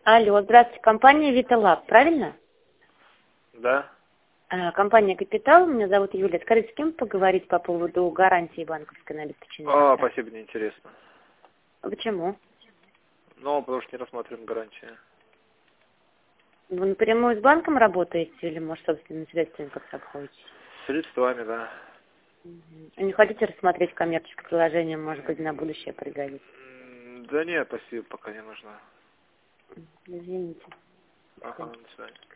Алло, здравствуйте, компания Виталаб, правильно? Да. Компания Капитал, меня зовут Юлия. Скажите, с кем поговорить по поводу гарантии банковской на обеспечение? Спасибо, неинтересно. А почему? Ну, потому что не рассматриваем гарантии. Вы напрямую с банком работаете или, может, собственными средствами как-то обходитесь? Средствами, да. Не хотите рассмотреть коммерческое приложение, может быть, на будущее пригодится? Да нет, спасибо, пока не нужно. Извините. Ага, до свидания.